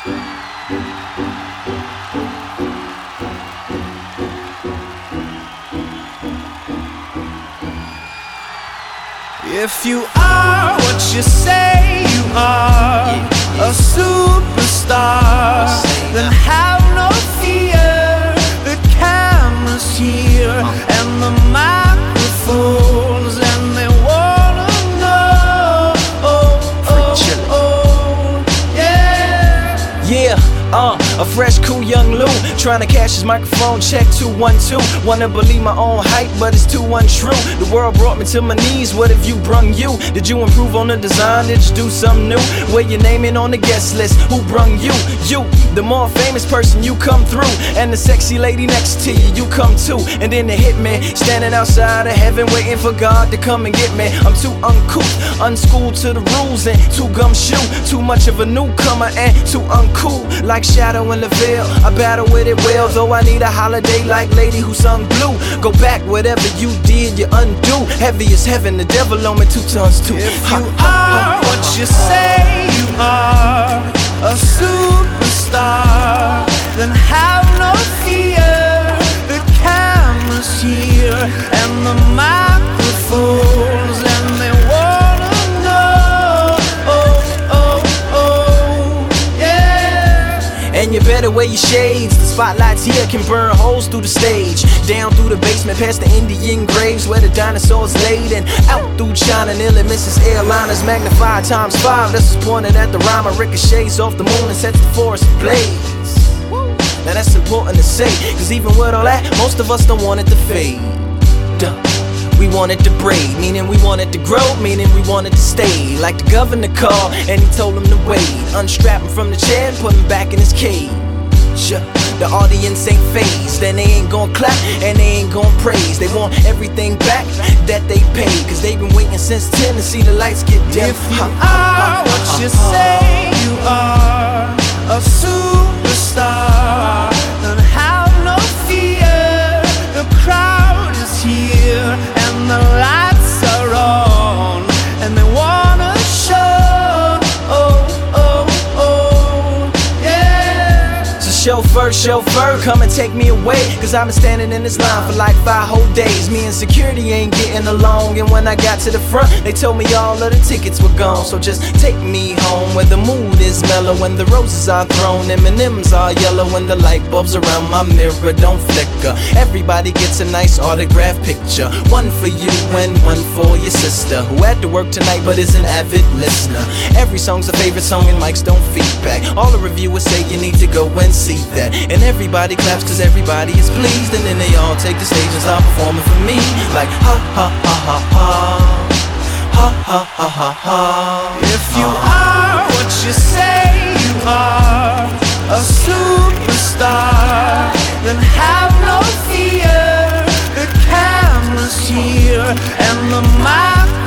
If you are what you say you are, a superstar, then have no fear. The camera's here and the microphones, and they wanna know. Yeah. Yeah. A fresh, cool young Lou, trying to cash his microphone check 212. Wanna believe my own hype, but it's too untrue. The world brought me to my knees, what have you brung you? Did you improve on the design, did you do something new? Where your name in on the guest list, who brung you? You, the more famous person, you come through. And the sexy lady next to you, you come too. And then the hitman, standing outside of heaven, waiting for God to come and get me. I'm too uncouth, unschooled to the rules, and too gumshoe. Too much of a newcomer and too uncool, like Shadow in the Veil. I battle with it well, though I need a holiday like Lady who sung Blue. Go back, whatever you did, you undo. Heavy as heaven, the devil on me 2 tons too. If you are what you say you are, a superstar, then have no fear. The camera's here and the microphones, and they wanna know. Yeah. And you better wear your shades. The spotlights here can burn holes through the stage. Down through the basement, past the Indian graves where the dinosaurs laid, and out through China, nearly misses airliners. Magnified ×5, this is pointed at the rhyme. Ricochets off the moon and sets the forest ablaze. Now that's important to say, cause even with all that, most of us don't want it to fade. We want it to braid, meaning we want it to grow, meaning we want it to stay. Like the governor called and he told him to wait. Unstrap him from the chair and put him back in his cage. The audience ain't phased, and they ain't gon' clap and they ain't gon' praise. They want everything back that they paid, cause they've been waiting since 10 to see the lights get dim. If you are what you say you are, a superstar, then have no fear. The crowd is here and the lights are on, and they wanna show. Chauffeur, come and take me away, cause I've been standing in this line for like 5 whole days. Me and security ain't getting along, and when I got to the front, they told me all of the tickets were gone. So just take me home where the mood is mellow, when the roses are thrown, M&M's are yellow, and the light bulbs around my mirror don't flicker. Everybody gets a nice autograph picture, one for you and one for your sister, who had to work tonight but is an avid listener. Every song's a favorite song and mics don't feedback. All the reviewers say you need to go and see that. And everybody claps cause everybody is pleased, and then they all take the stage and start performing for me. Like ha ha ha ha ha, ha ha ha ha ha. If you are what you say you are, a superstar, then have no fear. The camera's here and the mic